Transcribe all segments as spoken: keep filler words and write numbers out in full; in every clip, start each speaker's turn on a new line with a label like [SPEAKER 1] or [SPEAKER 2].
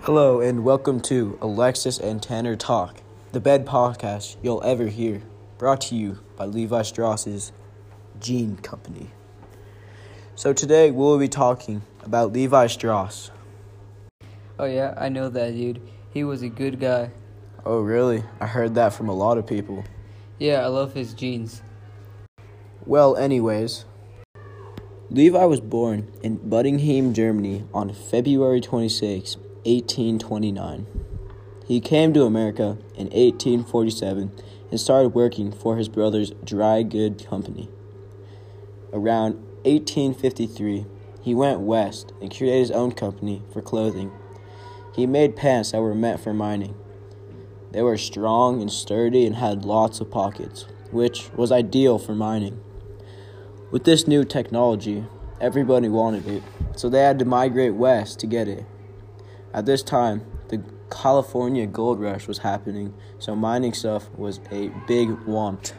[SPEAKER 1] Hello and welcome to Alexis and Tanner Talk, the best podcast you'll ever hear, brought to you by Levi Strauss's Jean Company. So today we'll be talking about Levi Strauss.
[SPEAKER 2] Oh yeah, I know that dude. He was a good guy.
[SPEAKER 1] Oh really? I heard that from a lot of people.
[SPEAKER 2] Yeah, I love his jeans.
[SPEAKER 1] Well, anyways, Levi was born in Buddingham, Germany on February twenty-sixth, eighteen twenty-nine. He came to America in eighteen forty-seven and started working for his brother's dry goods company. Around eighteen fifty-three, he went west and created his own company for clothing. He made pants that were meant for mining. They were strong and sturdy and had lots of pockets, which was ideal for mining. With this new technology, everybody wanted it, so they had to migrate west to get it. At this time, the California gold rush was happening, so mining stuff was a big want.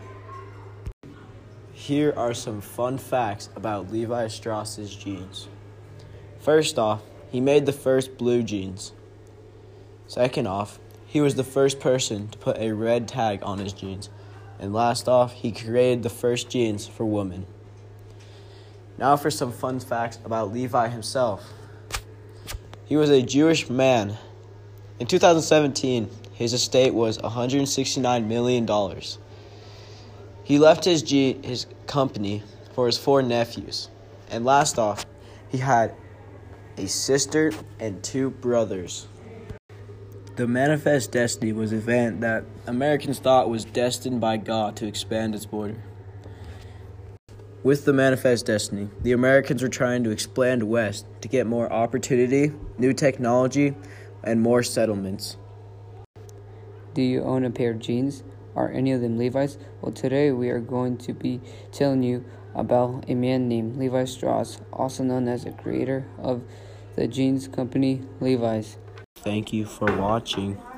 [SPEAKER 1] Here are some fun facts about Levi Strauss's jeans. First off, he made the first blue jeans. Second off, he was the first person to put a red tag on his jeans. And last off, he created the first jeans for women. Now for some fun facts about Levi himself. He was a Jewish man. In two thousand seventeen, his estate was one hundred sixty-nine million dollars. He left his G- his company for his four nephews. And last off, he had a sister and two brothers. The Manifest Destiny was an event that Americans thought was destined by God to expand its border. With the Manifest Destiny, the Americans were trying to expand west to get more opportunity, new technology, and more settlements.
[SPEAKER 2] Do you own a pair of jeans? Are any of them Levi's? Well, today we are going to be telling you about a man named Levi Strauss, also known as the creator of the jeans company Levi's.
[SPEAKER 1] Thank you for watching.